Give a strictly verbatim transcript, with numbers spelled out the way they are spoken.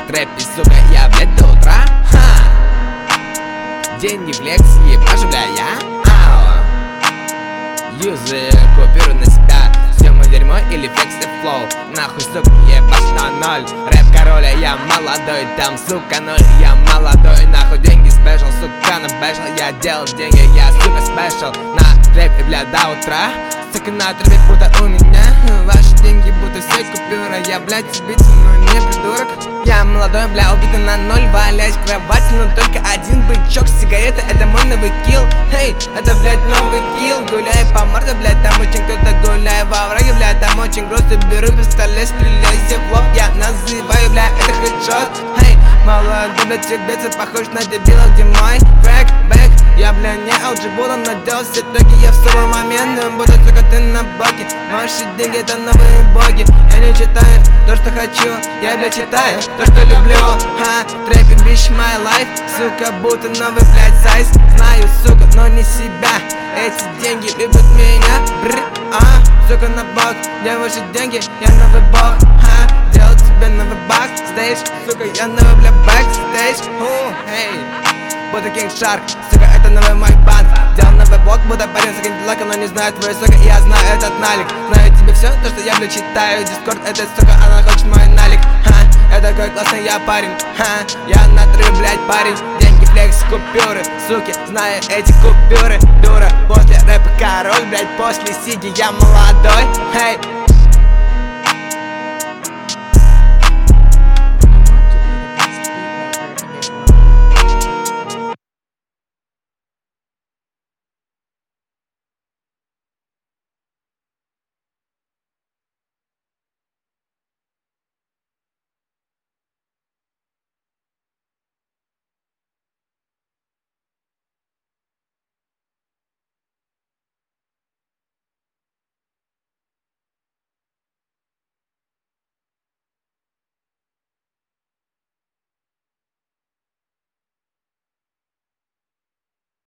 трэпе, сука, я, блядь, до утра. Ха! Деньги флекс, ебашу, бля, я. Ау. Юзы купюры на себя. Все мы дерьмо или флекс и флоу. Нахуй, сука, ебашь на ноль. Рэп король, я молодой, там, сука, ноль. Я молодой, нахуй, деньги спешл, сука, на бэшл. Я делал деньги, я, сука, спешл. На трэпе, бля, до утра. Сука, на трэпе, будто у меня ваши деньги, будто все купюры. Я, блядь, убийца, но не придурок. Я молодой, бля, убитый на ноль. Валясь в кровати, но только один бычок. Сигарета, это мой новый килл. Эй, это, блядь, новый килл. Гуляй по морде, блядь, там очень кто-то гуляет во враге, блядь, там очень грустно. Беру пистолет, стреляю себе в лоб. Я называю, бля, это хедшот. Эй, молодой, блядь, тебе похож на дебила, где мой крэк, бэк. Я, бля, не эл джи буду, но делал все треки. Я в свой момент, буду только ты на боке. Ваши деньги, это новые боги. Я не читаю то, что хочу, я, бля, читаю то, что люблю. Ха, трэпинг, bitch, my life. Сука, будто новый, блядь, сайз. Знаю, сука, но не себя. Эти деньги любят меня. Бр, а, сука, на бок. Где ваши деньги? Я новый бог. Ха, делал тебе новый бакстейдж. Сука, я новый, бля, бакстейдж. Ху, эй. Будто King Shark, сука, это новый мой банк. Делал новый блок, будто парень с лаком, но не знает твою, сука, я знаю этот налик. Знаю тебе все, то, что я, бля, читаю. Дискорд, это, сука, она хочет мой налик. Ха, это такой классный я парень. Ха, я на три, блядь, парень. Деньги, флекс, купюры, суки, знаю эти купюры. Дура, после рэпа король, блядь, после сиги я молодой. Эй,